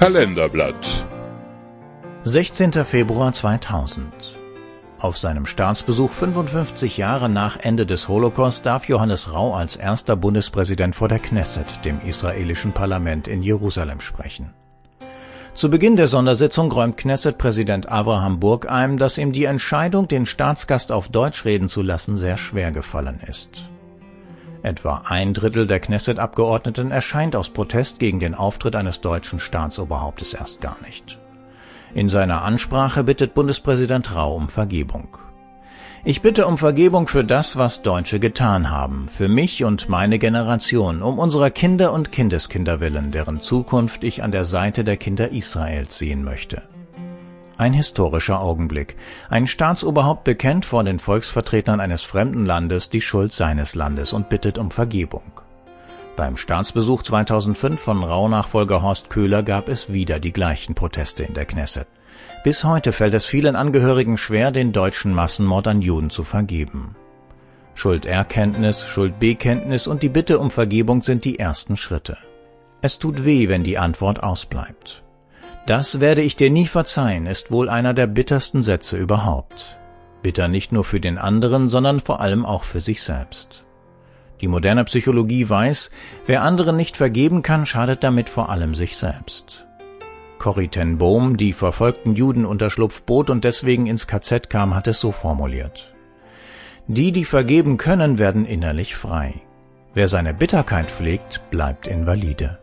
Kalenderblatt. 16. Februar 2000. Auf seinem Staatsbesuch 55 Jahre nach Ende des Holocaust darf Johannes Rau als erster Bundespräsident vor der Knesset, dem israelischen Parlament in Jerusalem, sprechen. Zu Beginn der Sondersitzung räumt Knesset-Präsident Avraham Burg ein, dass ihm die Entscheidung, den Staatsgast auf Deutsch reden zu lassen, sehr schwer gefallen ist. Etwa ein Drittel der Knesset-Abgeordneten erscheint aus Protest gegen den Auftritt eines deutschen Staatsoberhauptes erst gar nicht. In seiner Ansprache bittet Bundespräsident Rau um Vergebung. Ich bitte um Vergebung für das, was Deutsche getan haben, für mich und meine Generation, um unserer Kinder und Kindeskinder willen, deren Zukunft ich an der Seite der Kinder Israels sehen möchte. Ein historischer Augenblick. Ein Staatsoberhaupt bekennt vor den Volksvertretern eines fremden Landes die Schuld seines Landes und bittet um Vergebung. Beim Staatsbesuch 2005 von Rau-Nachfolger Horst Köhler gab es wieder die gleichen Proteste in der Knesset. Bis heute fällt es vielen Angehörigen schwer, den deutschen Massenmord an Juden zu vergeben. Schulderkenntnis, Schuldbekenntnis und die Bitte um Vergebung sind die ersten Schritte. Es tut weh, wenn die Antwort ausbleibt. Das werde ich dir nie verzeihen, ist wohl einer der bittersten Sätze überhaupt. Bitter nicht nur für den anderen, sondern vor allem auch für sich selbst. Die moderne Psychologie weiß, wer anderen nicht vergeben kann, schadet damit vor allem sich selbst. Corrie ten Boom, die verfolgten Juden Unterschlupf bot und deswegen ins KZ kam, hat es so formuliert: Die, die vergeben können, werden innerlich frei. Wer seine Bitterkeit pflegt, bleibt invalide.